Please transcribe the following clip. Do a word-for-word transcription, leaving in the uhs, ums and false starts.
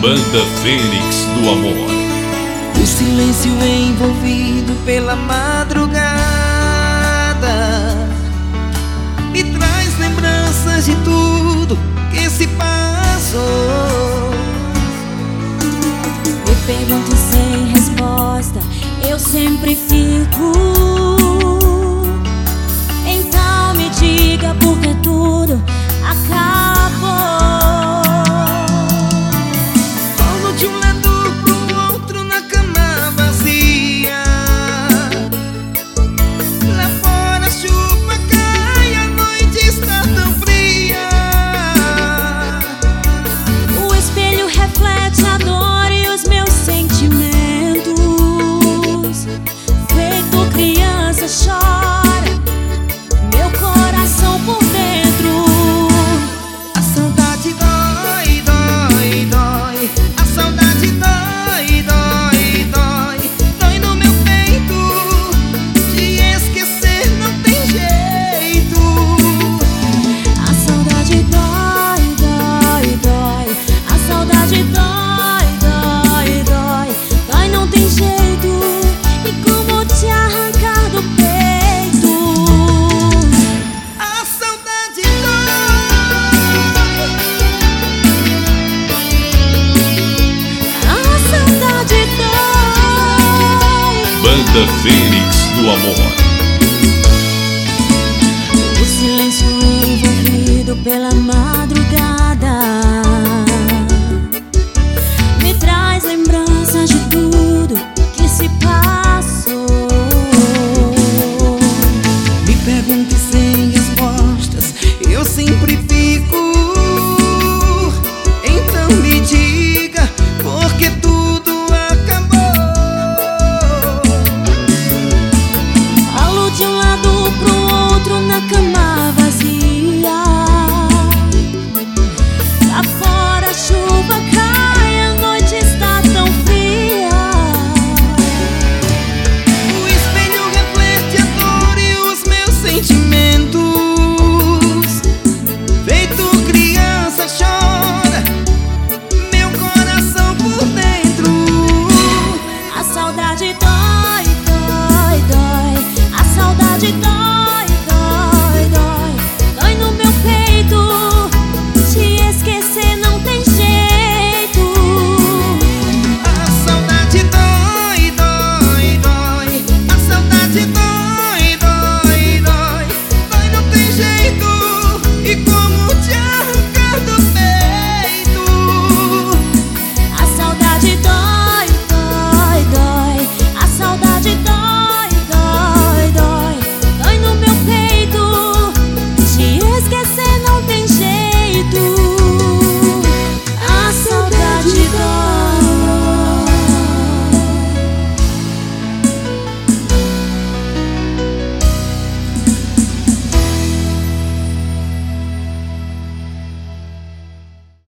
Banda Fênix do Amor. O silêncio envolvido pela madrugada me traz lembranças de tudo que se passou. Me pergunto sem resposta, eu sempre fico. Então me diga por que tudo acabou. Rolo de um lado pro outro na cama vazia. Lá fora a chuva cai, a noite está tão fria. O espelho reflete a dor e os meus sentimentos. Feito criança chora meu coração por dentro. A saudade dói, dói, dói. A saudade dói, dói, dói. Dói no meu peito. De esquecer não tem jeito. A saudade dói, dói, dói. A saudade dói, dói, dói. Dói, não tem jeito. E como te arrancar do peito? A saudade dói. A saudade dói. Banda Fênix do Amor. O silêncio envolvido pela mar.